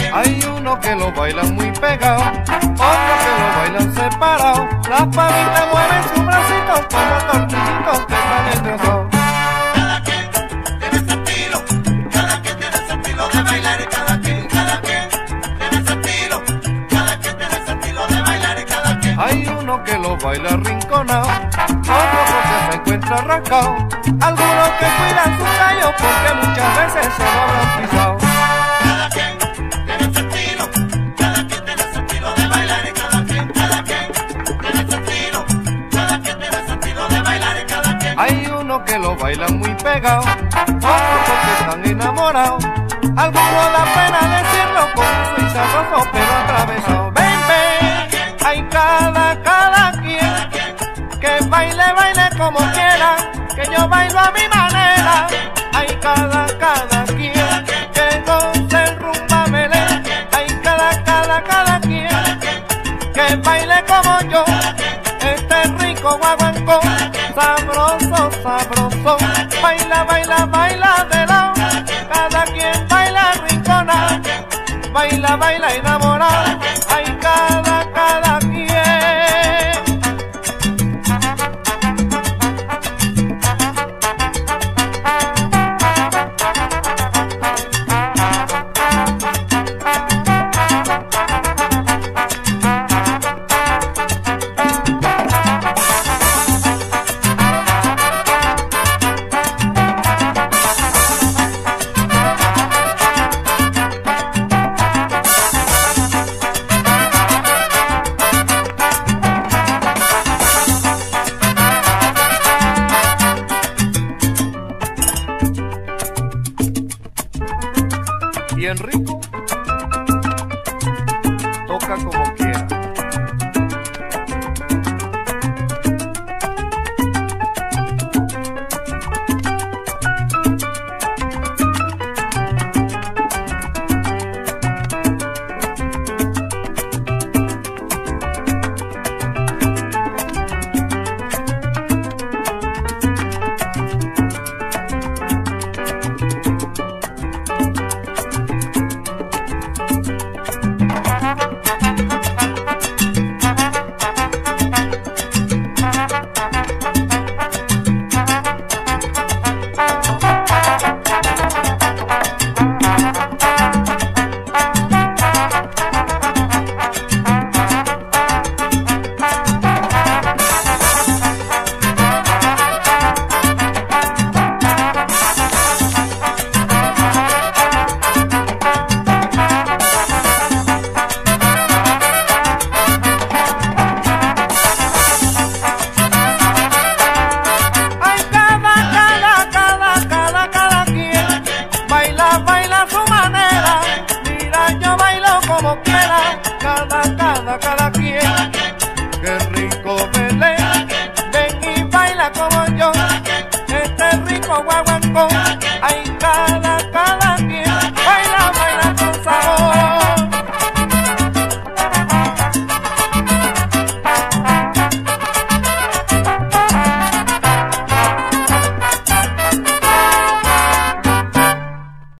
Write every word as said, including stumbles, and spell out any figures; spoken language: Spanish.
Hay uno que lo bailan muy pegado, otro que lo bailan separado. Las palitas mueven su bracito como tornillitos que están engrosados. Cada quien tiene su estilo, cada quien tiene su estilo de bailar y cada quien, cada quien tiene su estilo, cada quien tiene su estilo de bailar y cada quien. Hay uno que lo baila arrinconado, otro porque se encuentra arrancado, algunos que cuidan su callo porque muchas veces se lo habrán pisado. Cada quien tiene su estilo, cada quien tiene su estilo de bailar y cada quien, cada quien tiene su estilo, cada quien tiene su estilo de bailar y cada quien. Hay uno que lo bailan muy pegado, otro porque están enamorados, algunos da pena decirlo con su sabroso pero atravesado. Ven, ven, hay cada, cada quien que baile, baile como quiera, que yo bailo a mi manera. Hay cada, cada quien que goce el rumba melé. Hay cada, cada, cada quien que baile como yo. Este rico guaguancó, sabroso, sabroso. Baila, baila, baila de lado. Cada quien baila rincona, baila, baila enamorado. Hay cada, cada quien. Bien rico, toca como quiera.